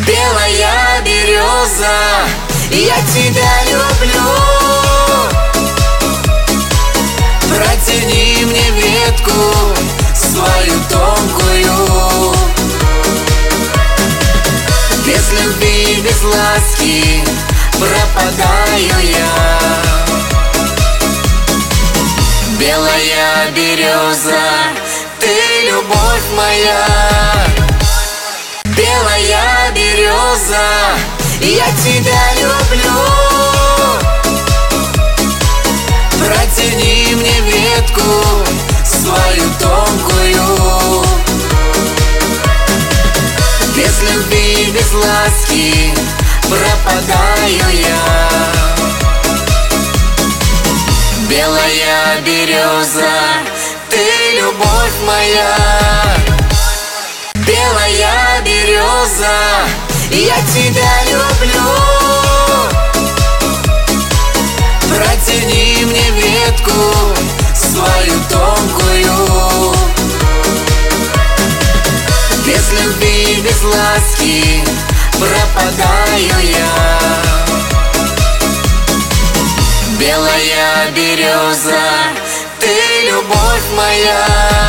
Белая береза, я тебя люблю. Протяни мне ветку свою тонкую. Без любви, без ласки пропадаю я. Белая береза, ты любовь моя. Белая береза, я тебя люблю. Протяни мне ветку свою тонкую. Без любви, без ласки пропадаю я. Белая береза, ты любовь моя. Белая береза, я тебя люблю. Протяни мне ветку свою тонкую. Без любви, без ласки пропадаю я. Белая береза, ты любовь моя.